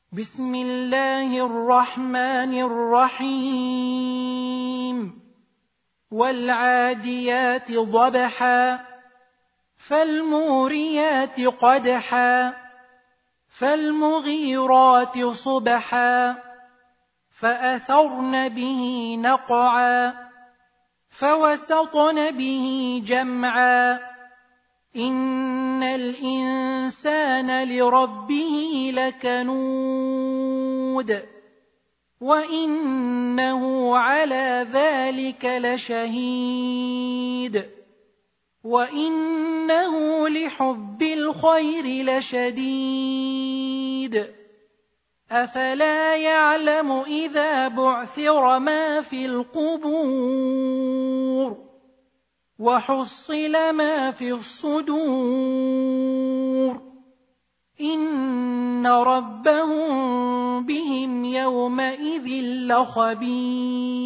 بسم الله الرحمن الرحيم والعاديات ضبحا فالموريات قدحا فالمغيرات صبحا فأثرن به نقعا فوسطن به جمعا إن الإنسان لربه لكنود وإنه على ذلك لشهيد وإنه لحب الخير لشديد أفلا يعلم إذا بعثر ما في القبور وحصل ما في الصدور إن ربهم بهم يومئذ لخبير